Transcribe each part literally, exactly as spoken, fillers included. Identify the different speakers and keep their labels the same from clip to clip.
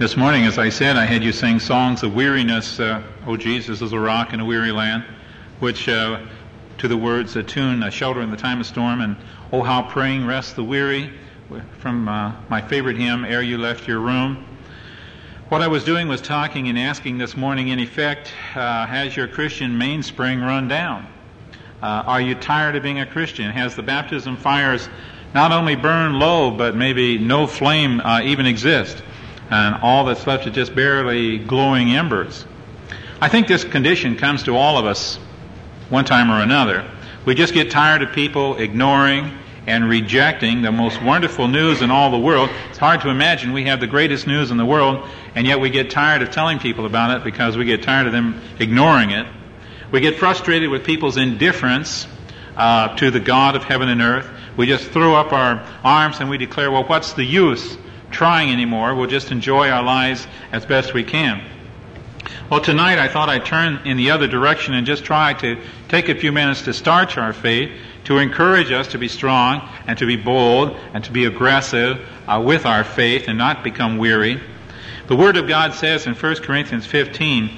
Speaker 1: This morning, as I said, I had you sing songs of weariness, uh, O Jesus is a rock in a weary land, which uh, to the words a tune, a shelter in the time of storm, and oh how praying rests the weary, from uh, my favorite hymn, Ere You Left Your Room. What I was doing was talking and asking this morning, in effect, uh, has your Christian mainspring run down? Uh, are you tired of being a Christian? Has the baptism fires not only burned low, but maybe no flame uh, even exist? And all that's left is just barely glowing embers. I think this condition comes to all of us one time or another. We just get tired of people ignoring and rejecting the most wonderful news in all the world. It's hard to imagine we have the greatest news in the world, and yet we get tired of telling people about it because we get tired of them ignoring it. We get frustrated with people's indifference uh, to the God of heaven and earth. We just throw up our arms and we declare, well, what's the use trying anymore? We'll just enjoy our lives as best we can. Well, tonight I thought I'd turn in the other direction and just try to take a few minutes to starch our faith, to encourage us to be strong and to be bold and to be aggressive uh, with our faith and not become weary. The Word of God says in First Corinthians fifteen,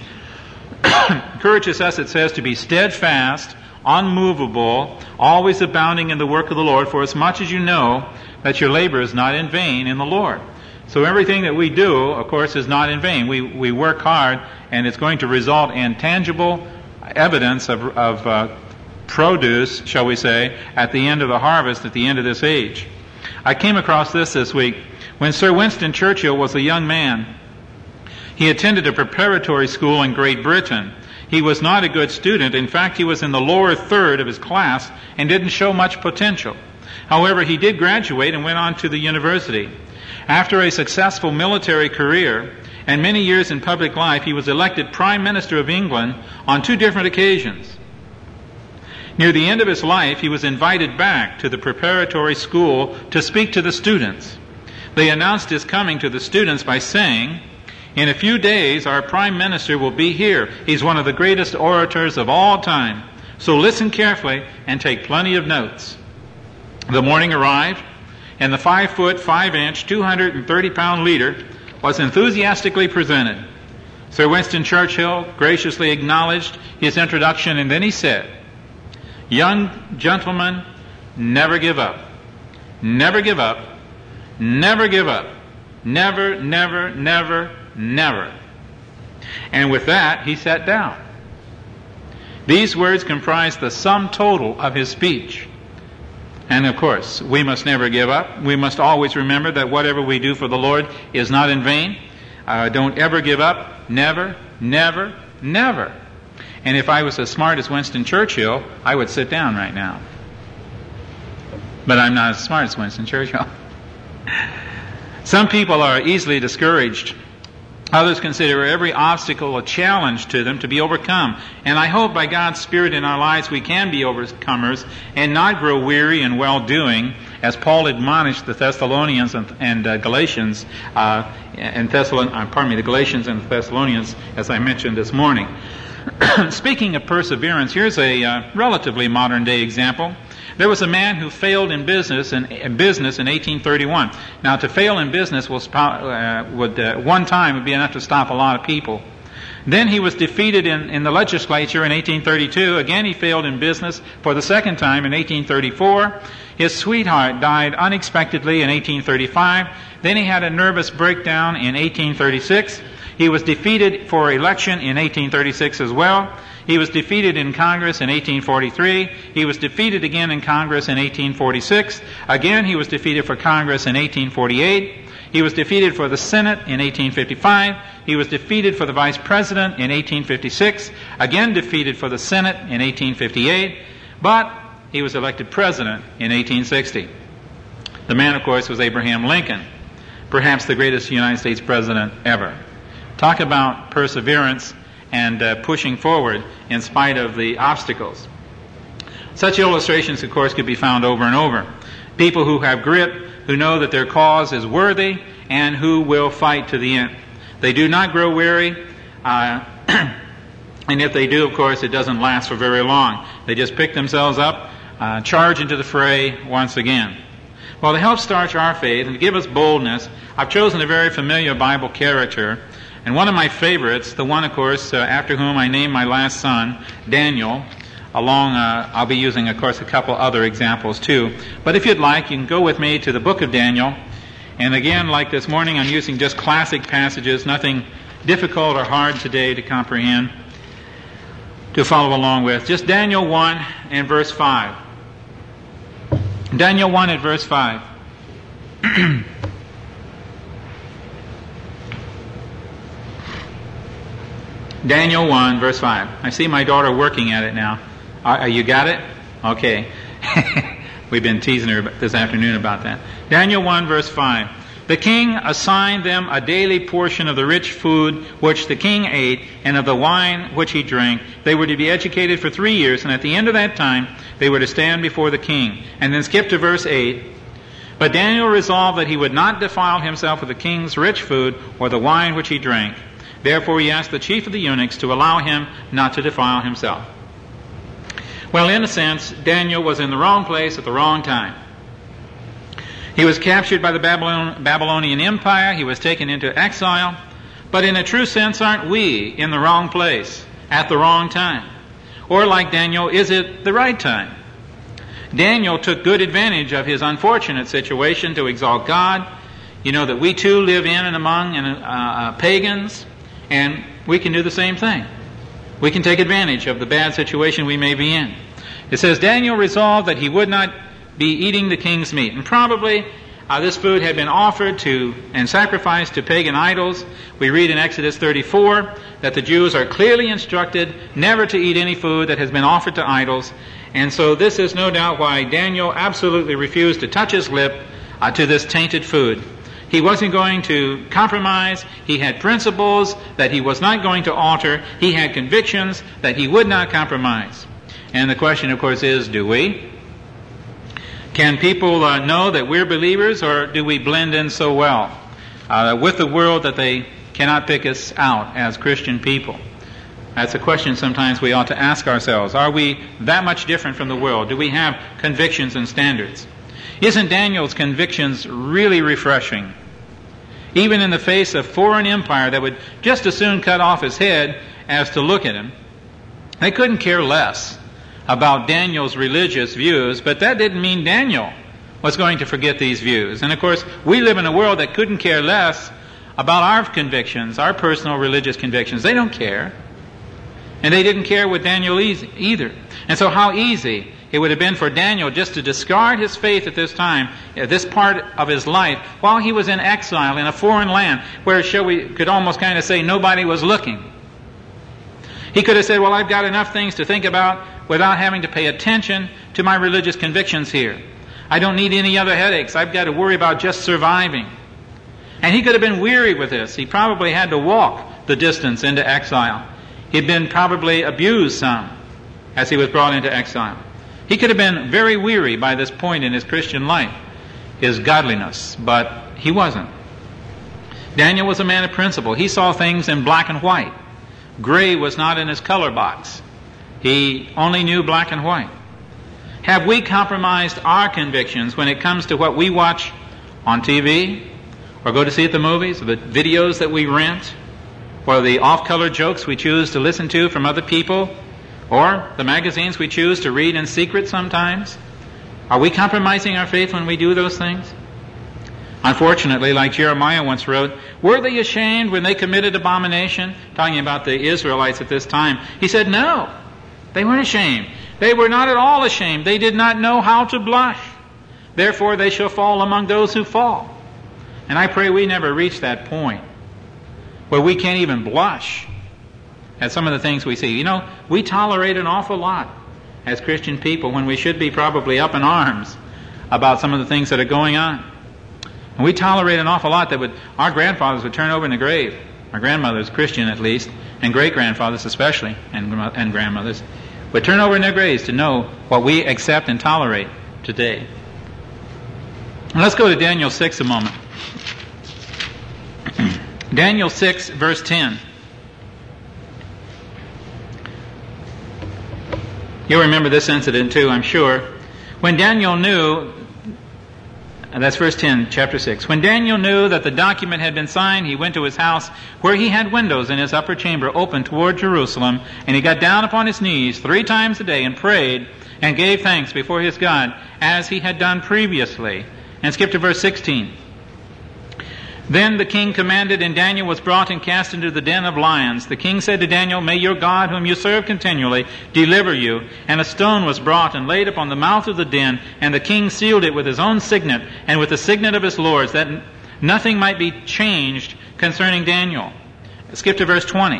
Speaker 1: encourages us, it says, to be steadfast, unmovable, always abounding in the work of the Lord, for as much as you know that your labor is not in vain in the Lord. So everything that we do, of course, is not in vain. We we work hard, and it's going to result in tangible evidence of, of uh, produce, shall we say, at the end of the harvest, at the end of this age. I came across this this week. When Sir Winston Churchill was a young man, he attended a preparatory school in Great Britain. He was not a good student. In fact, he was in the lower third of his class and didn't show much potential. However, he did graduate and went on to the university. After a successful military career and many years in public life, he was elected Prime Minister of England on two different occasions. Near the end of his life, he was invited back to the preparatory school to speak to the students. They announced his coming to the students by saying, "In a few days, our Prime Minister will be here. He's one of the greatest orators of all time. So listen carefully and take plenty of notes." The morning arrived, and the five foot, five inch, two hundred thirty pound leader was enthusiastically presented. Sir Winston Churchill graciously acknowledged his introduction, and then he said, "Young gentlemen, never give up. Never give up. Never give up. Never, never, never, never." And with that, he sat down. These words comprise the sum total of his speech. And of course, we must never give up. We must always remember that whatever we do for the Lord is not in vain. Uh, don't ever give up. Never, never, never. And if I was as smart as Winston Churchill, I would sit down right now. But I'm not as smart as Winston Churchill. Some people are easily discouraged. Others consider every obstacle a challenge to them to be overcome. And I hope by God's Spirit in our lives we can be overcomers and not grow weary in well-doing, as Paul admonished the Thessalonians and, and uh, Galatians, uh, and Thessalon, uh, pardon me, the Galatians and the Thessalonians, as I mentioned this morning. Speaking of perseverance, here's a uh, relatively modern-day example. There was a man who failed in business in, in business in eighteen thirty-one. Now, to fail in business was, uh, would uh, one time would be enough to stop a lot of people. Then he was defeated in, in the legislature in eighteen thirty-two. Again, he failed in business for the second time in eighteen thirty-four. His sweetheart died unexpectedly in eighteen thirty-five. Then he had a nervous breakdown in eighteen thirty-six. He was defeated for election in eighteen thirty-six as well. He was defeated in Congress in eighteen forty-three. He was defeated again in Congress in eighteen forty-six. Again, he was defeated for Congress in eighteen forty-eight. He was defeated for the Senate in eighteen fifty-five. He was defeated for the Vice President in eighteen fifty-six. Again, defeated for the Senate in eighteen fifty-eight. But he was elected President in eighteen sixty. The man, of course, was Abraham Lincoln, perhaps the greatest United States President ever. Talk about perseverance and uh, pushing forward in spite of the obstacles. Such illustrations, of course, could be found over and over. People who have grit, who know that their cause is worthy, and who will fight to the end. They do not grow weary, uh, and if they do, of course, it doesn't last for very long. They just pick themselves up, uh, charge into the fray once again. Well, to help starch our faith and to give us boldness, I've chosen a very familiar Bible character. And one of my favorites, the one, of course, uh, after whom I named my last son, Daniel, along, uh, I'll be using, of course, a couple other examples too. But if you'd like, you can go with me to the book of Daniel. And again, like this morning, I'm using just classic passages, nothing difficult or hard today to comprehend, to follow along with. Just Daniel one and verse five. Daniel one and verse five. Daniel one, verse five. I see my daughter working at it now. Uh, you got it? Okay. We've been teasing her this afternoon about that. Daniel one, verse five. The king assigned them a daily portion of the rich food which the king ate, and of the wine which he drank. They were to be educated for three years, and at the end of that time they were to stand before the king. And then skip to verse eight. But Daniel resolved that he would not defile himself with the king's rich food or the wine which he drank. Therefore he asked the chief of the eunuchs to allow him not to defile himself. Well, in a sense, Daniel was in the wrong place at the wrong time. He was captured by the Babylon, Babylonian Empire. He was taken into exile. But in a true sense, aren't we in the wrong place at the wrong time? Or like Daniel, is it the right time? Daniel took good advantage of his unfortunate situation to exalt God. You know that we too live in and among uh, pagans, and we can do the same thing. We can take advantage of the bad situation we may be in. It says, Daniel resolved that he would not be eating the king's meat. And probably uh, this food had been offered to and sacrificed to pagan idols. We read in Exodus thirty-four that the Jews are clearly instructed never to eat any food that has been offered to idols. And so this is no doubt why Daniel absolutely refused to touch his lip uh, to this tainted food. He wasn't going to compromise. He had principles that he was not going to alter. He had convictions that he would not compromise. And the question, of course, is, do we? Can people uh, know that we're believers, or do we blend in so well uh, with the world that they cannot pick us out as Christian people? That's a question sometimes we ought to ask ourselves. Are we that much different from the world? Do we have convictions and standards? Isn't Daniel's convictions really refreshing? Even in the face of foreign empire that would just as soon cut off his head as to look at him, they couldn't care less about Daniel's religious views, but that didn't mean Daniel was going to forget these views. And of course, we live in a world that couldn't care less about our convictions, our personal religious convictions. They don't care. And they didn't care with Daniel either. And so how easy it would have been for Daniel just to discard his faith at this time, at this part of his life, while he was in exile in a foreign land, where, shall we, could almost kind of say nobody was looking. He could have said, well, I've got enough things to think about without having to pay attention to my religious convictions here. I don't need any other headaches. I've got to worry about just surviving. And he could have been weary with this. He probably had to walk the distance into exile. He'd been probably abused some as he was brought into exile. He could have been very weary by this point in his Christian life, his godliness, but he wasn't. Daniel was a man of principle. He saw things in black and white. Gray was not in his color box. He only knew black and white. Have we compromised our convictions when it comes to what we watch on T V, or go to see at the movies, or the videos that we rent, or the off-color jokes we choose to listen to from other people, or the magazines we choose to read in secret sometimes? Are we compromising our faith when we do those things? Unfortunately, like Jeremiah once wrote, were they ashamed when they committed abomination? Talking about the Israelites at this time. He said, no, they weren't ashamed. They were not at all ashamed. They did not know how to blush. Therefore they shall fall among those who fall. And I pray we never reach that point where we can't even blush at some of the things we see. You know, we tolerate an awful lot as Christian people when we should be probably up in arms about some of the things that are going on. And we tolerate an awful lot that would our grandfathers would turn over in the grave. Our grandmothers, Christian at least, and great-grandfathers especially, and, and grandmothers, would turn over in their graves to know what we accept and tolerate today. And let's go to Daniel six a moment. Daniel six, verse ten. You'll remember this incident too, I'm sure. When Daniel knew And that's verse ten, chapter six. When Daniel knew that the document had been signed, he went to his house, where he had windows in his upper chamber open toward Jerusalem, and he got down upon his knees three times a day and prayed and gave thanks before his God, as he had done previously. And skip to verse sixteen. Then the king commanded, and Daniel was brought and cast into the den of lions. The king said to Daniel, "May your God, whom you serve continually, deliver you." And a stone was brought and laid upon the mouth of the den, and the king sealed it with his own signet and with the signet of his lords, that nothing might be changed concerning Daniel. Skip to verse twenty.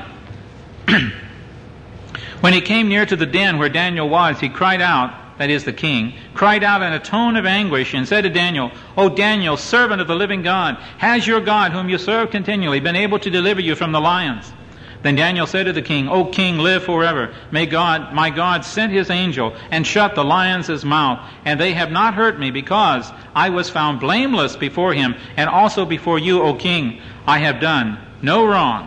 Speaker 1: When he came near to the den where Daniel was, he cried out, that is the king, cried out in a tone of anguish and said to Daniel, "O Daniel, servant of the living God, has your God, whom you serve continually, been able to deliver you from the lions?" Then Daniel said to the king, "O king, live forever. May God, my God, send his angel and shut the lions' mouth, and they have not hurt me, because I was found blameless before him, and also before you, O king. I have done no wrong."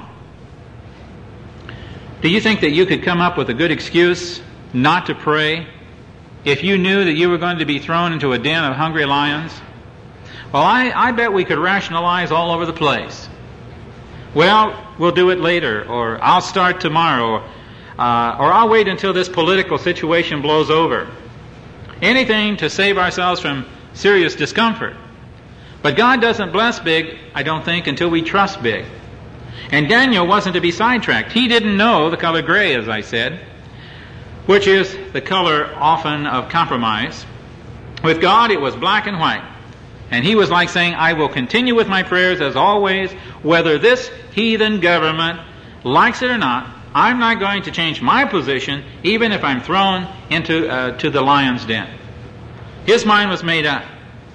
Speaker 1: Do you think that you could come up with a good excuse not to pray if you knew that you were going to be thrown into a den of hungry lions? Well, I, I bet we could rationalize all over the place. Well, we'll do it later, or I'll start tomorrow, or, uh, or I'll wait until this political situation blows over. Anything to save ourselves from serious discomfort. But God doesn't bless big, I don't think, until we trust big. And Daniel wasn't to be sidetracked. He didn't know the color gray, as I said, which is the color often of compromise. With God, it was black and white. And he was like saying, "I will continue with my prayers as always, whether this heathen government likes it or not. I'm not going to change my position, even if I'm thrown into uh, to the lion's den." His mind was made up.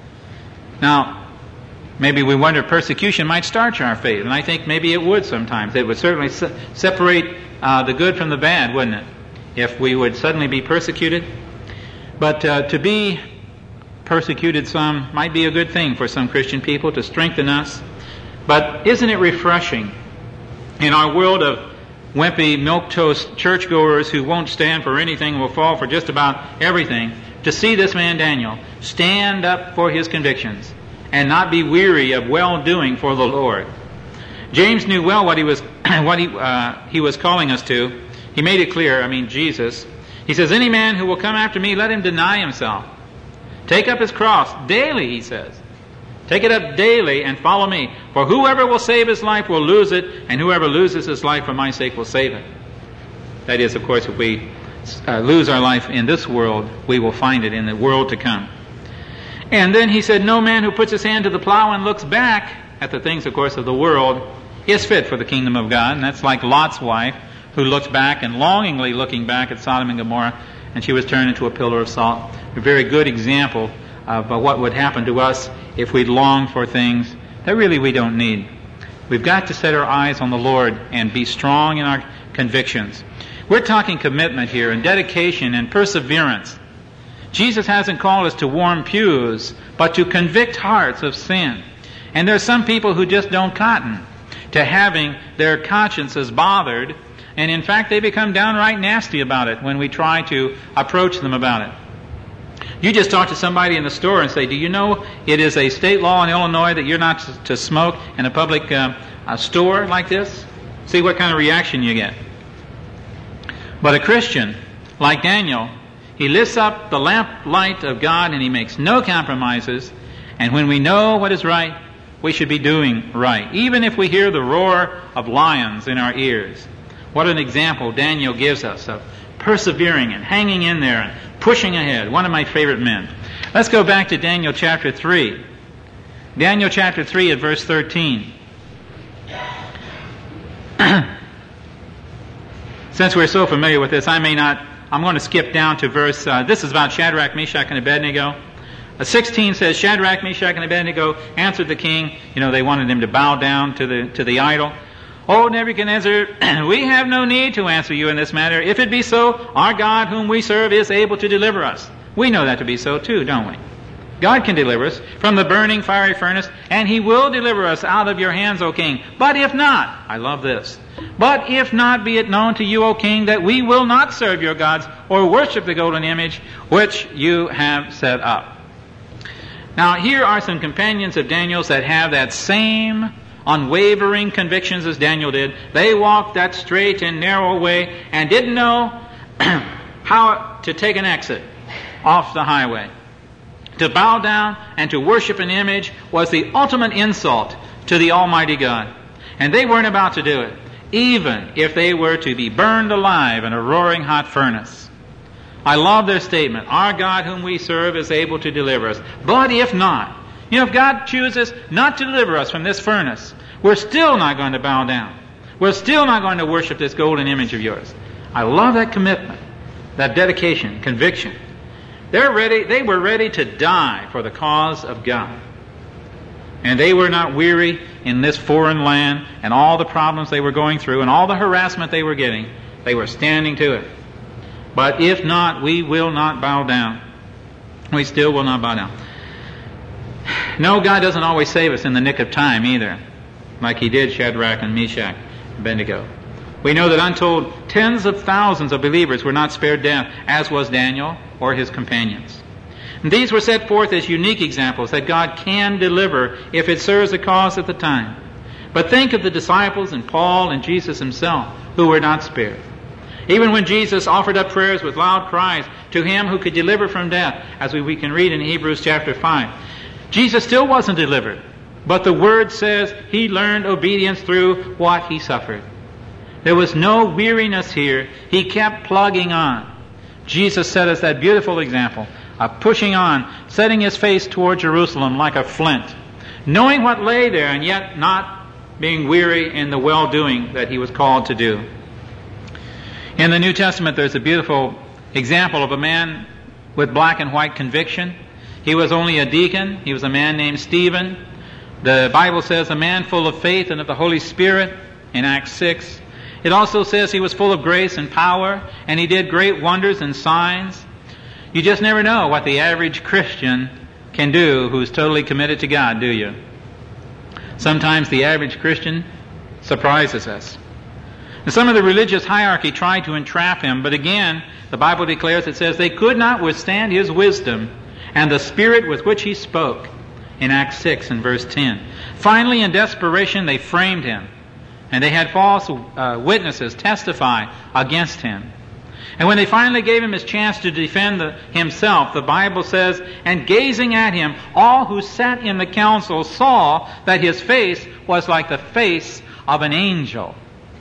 Speaker 1: Now, maybe we wonder if persecution might starch our faith, and I think maybe it would sometimes. It would certainly se- separate uh, the good from the bad, wouldn't it, if we would suddenly be persecuted? But uh, to be persecuted some might be a good thing for some Christian people, to strengthen us. But isn't it refreshing in our world of wimpy, milquetoast churchgoers who won't stand for anything, will fall for just about everything, to see this man Daniel stand up for his convictions and not be weary of well-doing for the Lord? James knew well what he was what he uh, he was calling us to. He made it clear, I mean Jesus. He says, "Any man who will come after me, let him deny himself. Take up his cross daily," he says. "Take it up daily and follow me. For whoever will save his life will lose it, and whoever loses his life for my sake will save it." That is, of course, if we uh, lose our life in this world, we will find it in the world to come. And then he said, "No man who puts his hand to the plow and looks back," at the things, of course, of the world, "is fit for the kingdom of God." And that's like Lot's wife, who looked back and longingly looking back at Sodom and Gomorrah, and she was turned into a pillar of salt. A very good example of uh, what would happen to us if we long for things that really we don't need. We've got to set our eyes on the Lord and be strong in our convictions. We're talking commitment here, and dedication and perseverance. Jesus hasn't called us to warm pews, but to convict hearts of sin. And there are some people who just don't cotton to having their consciences bothered, and in fact they become downright nasty about it when we try to approach them about it. You just talk to somebody in the store and say, "Do you know it is a state law in Illinois that you're not to smoke in a public uh, a store like this?" See what kind of reaction you get. But a Christian, like Daniel, he lifts up the lamp light of God and he makes no compromises. And when we know what is right, we should be doing right, even if we hear the roar of lions in our ears. What an example Daniel gives us of persevering and hanging in there and pushing ahead. One of my favorite men. Let's go back to Daniel chapter three. Daniel chapter three at verse thirteen. Since we're so familiar with this, I may not, I'm going to skip down to verse, uh, this is about Shadrach, Meshach, and Abednego. Uh, sixteen says, "Shadrach, Meshach, and Abednego answered the king." You know, they wanted him to bow down to the to the idol. "O Nebuchadnezzar, we have no need to answer you in this matter. If it be so, our God whom we serve is able to deliver us." We know that to be so too, don't we? God can deliver us from the burning fiery furnace, and he will deliver us out of your hands, O king. But if not, I love this, "But if not, be it known to you, O king, that we will not serve your gods or worship the golden image which you have set up." Now, here are some companions of Daniel's that have that same unwavering convictions as Daniel did. They walked that straight and narrow way and didn't know how to take an exit off the highway. To bow down and to worship an image was the ultimate insult to the Almighty God. And they weren't about to do it, even if they were to be burned alive in a roaring hot furnace. I love their statement, our God whom we serve is able to deliver us. But if not, you know, if God chooses not to deliver us from this furnace, we're still not going to bow down. We're still not going to worship this golden image of yours. I love that commitment, that dedication, conviction. They're ready, they were ready to die for the cause of God. And they were not weary in this foreign land and all the problems they were going through and all the harassment they were getting. They were standing to it. But if not, we will not bow down. We still will not bow down. No, God doesn't always save us in the nick of time either, like He did Shadrach and Meshach and Abednego. We know that untold tens of thousands of believers were not spared death, as was Daniel or his companions. And these were set forth as unique examples that God can deliver if it serves a cause at the time. But think of the disciples and Paul and Jesus Himself, who were not spared. Even when Jesus offered up prayers with loud cries to Him who could deliver from death, as we, we can read in Hebrews chapter five, Jesus still wasn't delivered. But the Word says He learned obedience through what He suffered. There was no weariness here. He kept plugging on. Jesus set us that beautiful example of pushing on, setting His face toward Jerusalem like a flint, knowing what lay there and yet not being weary in the well-doing that He was called to do. In the New Testament, there's a beautiful example of a man with black and white conviction. He was only a deacon. He was a man named Stephen. The Bible says a man full of faith and of the Holy Spirit in Acts six. It also says he was full of grace and power, and he did great wonders and signs. You just never know what the average Christian can do who's totally committed to God, do you? Sometimes the average Christian surprises us. And some of the religious hierarchy tried to entrap him, but again, the Bible declares, it says, they could not withstand his wisdom and the spirit with which he spoke, in Acts six and verse ten. Finally, in desperation, they framed him, and they had false uh, witnesses testify against him. And when they finally gave him his chance to defend the, himself, the Bible says, and gazing at him, all who sat in the council saw that his face was like the face of an angel.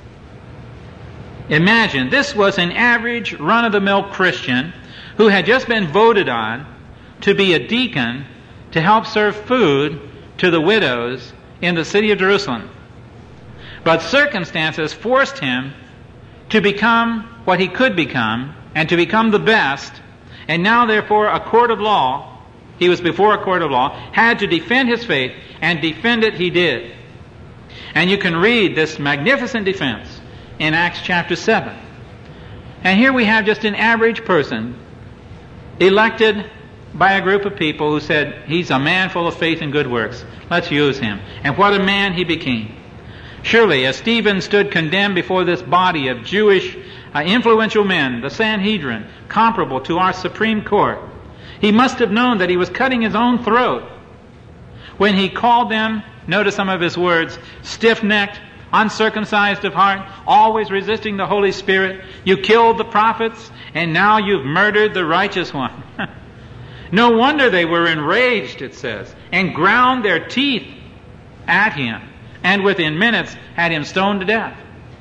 Speaker 1: Imagine, this was an average run-of-the-mill Christian who had just been voted on to be a deacon to help serve food to the widows in the city of Jerusalem. But circumstances forced him to become what he could become and to become the best. And now, therefore, a court of law, he was before a court of law, had to defend his faith, and defend it he did. And you can read this magnificent defense in Acts chapter seven. And here we have just an average person elected by a group of people who said, he's a man full of faith and good works. Let's use him. And what a man he became. Surely, as Stephen stood condemned before this body of Jewish uh, influential men, the Sanhedrin, comparable to our Supreme Court, he must have known that he was cutting his own throat when he called them, notice some of his words, stiff-necked, uncircumcised of heart, always resisting the Holy Spirit. You killed the prophets, and now you've murdered the righteous one. No wonder they were enraged, it says, and ground their teeth at him, and within minutes had him stoned to death.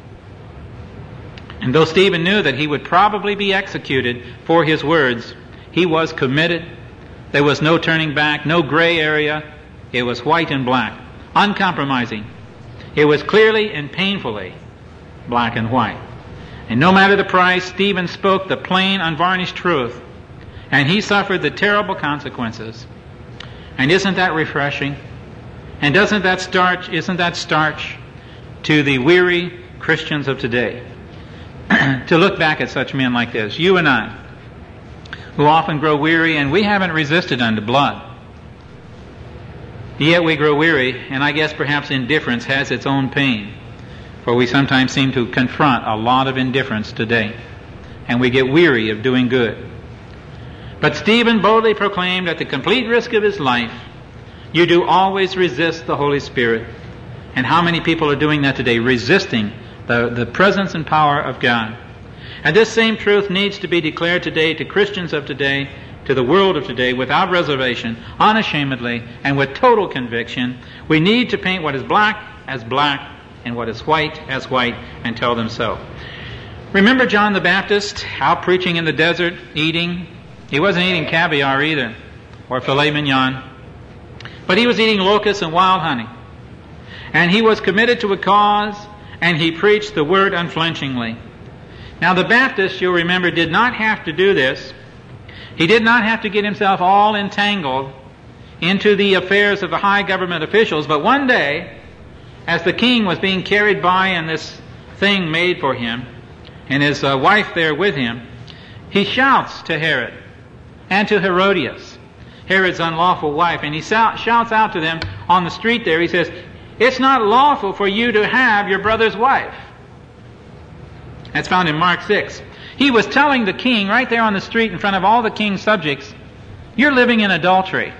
Speaker 1: And though Stephen knew that he would probably be executed for his words, he was committed. There was no turning back, no gray area. It was white and black, uncompromising. It was clearly and painfully black and white. And no matter the price, Stephen spoke the plain, unvarnished truth. And he suffered the terrible consequences. And isn't that refreshing? And doesn't that starch, isn't that starch to the weary Christians of today? To look back at such men like this, you and I, who often grow weary, and we haven't resisted unto blood. Yet we grow weary, and I guess perhaps indifference has its own pain. For we sometimes seem to confront a lot of indifference today. And we get weary of doing good.
Speaker 2: But Stephen boldly proclaimed at the complete risk of his life, you do always resist the Holy Spirit. And how many people are doing that today, resisting the, the presence and power of God? And this same truth needs to be declared today to Christians of today, to the world of today, without reservation, unashamedly, and with total conviction. We need to paint what is black as black and what is white as white, and tell them so. Remember John the Baptist out preaching in the desert, eating? He wasn't eating caviar either, or filet mignon, but he was eating locusts and wild honey. And he was committed to a cause, and he preached the word unflinchingly. Now the Baptist, you'll remember, did not have to do this. He did not have to get himself all entangled into the affairs of the high government officials, but one day, as the king was being carried by in this thing made for him, and his uh, wife there with him, he shouts to Herod and to Herodias, Herod's unlawful wife, and he shouts out to them on the street there, he says, it's not lawful for you to have your brother's wife. That's found in Mark six. He was telling the king right there on the street in front of all the king's subjects, you're living in adultery.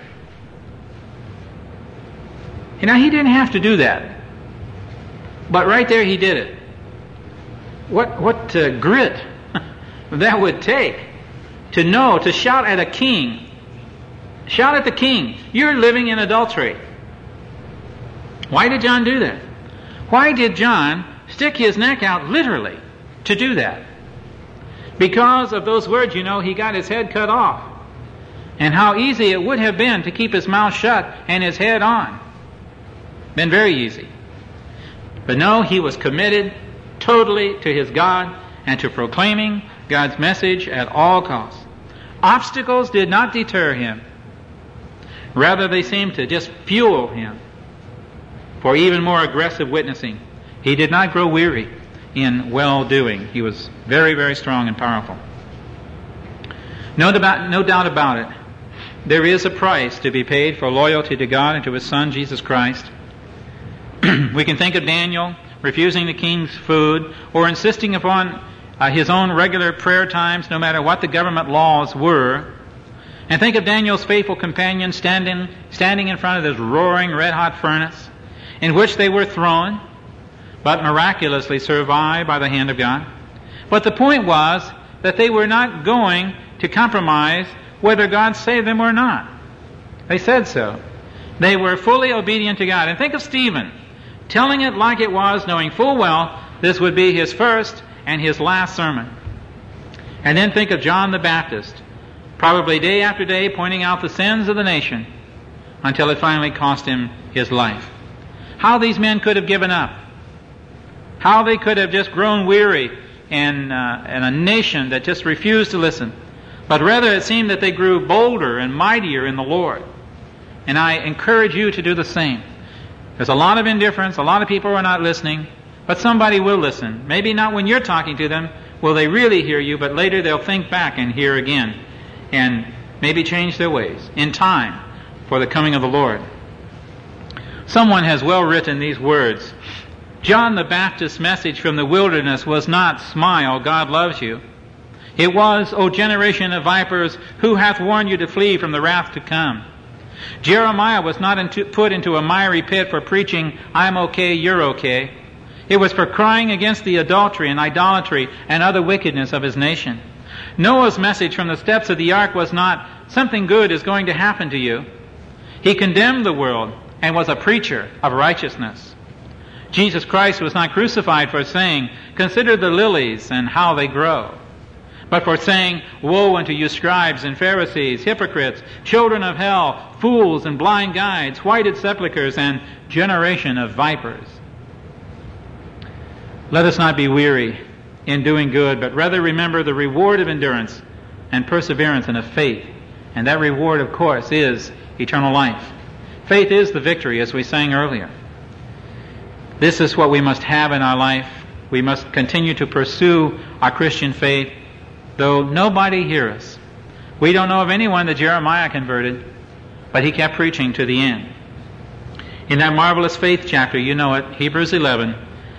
Speaker 2: You know, he didn't have to do that. But right there he did it. What, what uh, grit that would take to know, to shout at a king. Shout at the king, you're living in adultery. Why did John do that? Why did John stick his neck out literally to do that? Because of those words, you know, he got his head cut off. And how easy it would have been to keep his mouth shut and his head on. Been very easy. But no, he was committed totally to his God and to proclaiming God's message at all costs. Obstacles did not deter him. Rather, they seemed to just fuel him for even more aggressive witnessing. He did not grow weary in well-doing. He was very, very strong and powerful. No doubt, no doubt about it, there is a price to be paid for loyalty to God and to His Son, Jesus Christ. We can think of Daniel refusing the king's food or insisting upon uh, his own regular prayer times no matter what the government laws were. And think of Daniel's faithful companions standing, standing in front of this roaring red-hot furnace in which they were thrown, but miraculously survived by the hand of God. But the point was that they were not going to compromise whether God saved them or not. They said so. They were fully obedient to God. And think of Stephen, telling it like it was, knowing full well this would be his first and his last sermon. And then think of John the Baptist, probably day after day pointing out the sins of the nation until it finally cost him his life. How these men could have given up. How they could have just grown weary in, uh, in a nation that just refused to listen. But rather it seemed that they grew bolder and mightier in the Lord. And I encourage you to do the same. There's a lot of indifference, a lot of people are not listening, but somebody will listen. Maybe not when you're talking to them will they really hear you, but later they'll think back and hear again and maybe change their ways in time for the coming of the Lord. Someone has well written these words. John the Baptist's message from the wilderness was not, smile, God loves you. It was, O generation of vipers, who hath warned you to flee from the wrath to come? Jeremiah was not into, put into a miry pit for preaching, I'm okay, you're okay. It was for crying against the adultery and idolatry and other wickedness of his nation. Noah's message from the steps of the ark was not, something good is going to happen to you. He condemned the world and was a preacher of righteousness. Jesus Christ was not crucified for saying, consider the lilies and how they grow, but for saying, woe unto you scribes and Pharisees, hypocrites, children of hell, fools and blind guides, whited sepulchres, and generation of vipers. Let us not be weary in doing good, but rather remember the reward of endurance and perseverance and of faith. And that reward, of course, is eternal life. Faith is the victory, as we sang earlier. This is what we must have in our life. We must continue to pursue our Christian faith, though nobody hear us. We don't know of anyone that Jeremiah converted, but he kept preaching to the end. In that marvelous faith chapter, you know it, Hebrews eleven,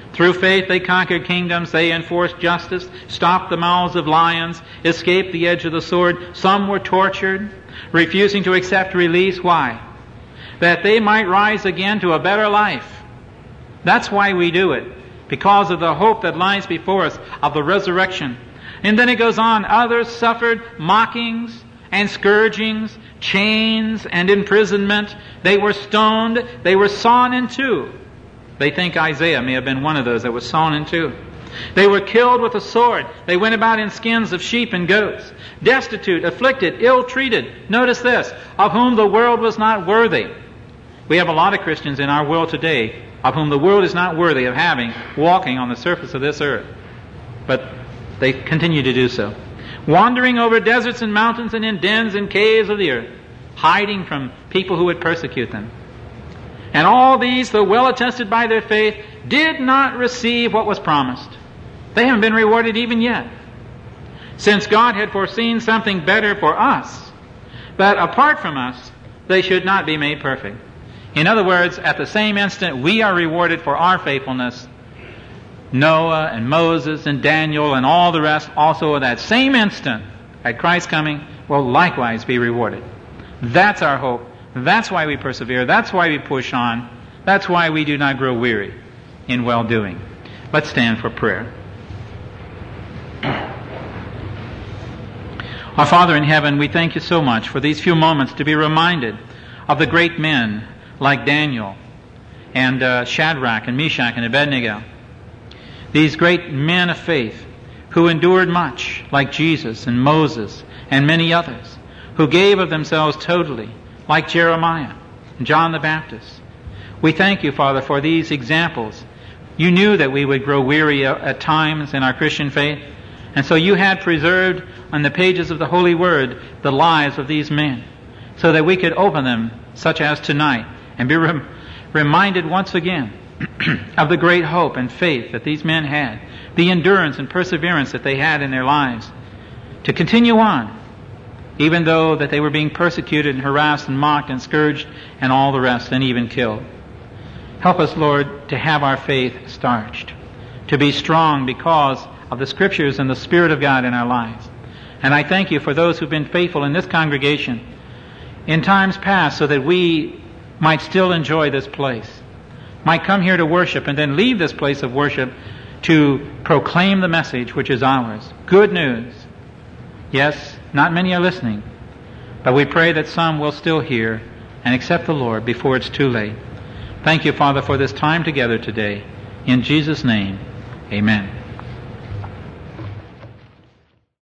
Speaker 2: Through faith they conquered kingdoms, they enforced justice, stopped the mouths of lions, escaped the edge of the sword. Some were tortured, refusing to accept release. Why? That they might rise again to a better life. That's why we do it, because of the hope that lies before us of the resurrection. And then it goes on, others suffered mockings and scourgings, chains and imprisonment. They were stoned, they were sawn in two. They think Isaiah may have been one of those that was sawn in two. They were killed with a sword. They went about in skins of sheep and goats, destitute, afflicted, ill-treated. Notice this, of whom the world was not worthy. We have a lot of Christians in our world today of whom the world is not worthy of having, walking on the surface of this earth. But they continue to do so. Wandering over deserts and mountains and in dens and caves of the earth, hiding from people who would persecute them. And all these, though well attested by their faith, did not receive what was promised. They haven't been rewarded even yet. Since God had foreseen something better for us, that apart from us, they should not be made perfect. In other words, at the same instant we are rewarded for our faithfulness, Noah and Moses and Daniel and all the rest also at that same instant at Christ's coming will likewise be rewarded. That's our hope. That's why we persevere. That's why we push on. That's why we do not grow weary in well-doing. Let's stand for prayer. Our Father in heaven, we thank you so much for these few moments to be reminded of the great men like Daniel and uh, Shadrach and Meshach and Abednego. These great men of faith who endured much, like Jesus and Moses and many others, who gave of themselves totally, like Jeremiah and John the Baptist. We thank you, Father, for these examples. You knew that we would grow weary at times in our Christian faith, and so you had preserved on the pages of the Holy Word the lives of these men, so that we could open them, such as tonight, and be rem- reminded once again of the great hope and faith that these men had, the endurance and perseverance that they had in their lives, to continue on, even though that they were being persecuted and harassed and mocked and scourged and all the rest, and even killed. Help us, Lord, to have our faith starched, to be strong because of the Scriptures and the Spirit of God in our lives. And I thank you for those who've been faithful in this congregation in times past, so that we might still enjoy this place, might come here to worship and then leave this place of worship to proclaim the message which is ours. Good news. Yes, not many are listening, but we pray that some will still hear and accept the Lord before it's too late. Thank you, Father, for this time together today. In Jesus' name, amen.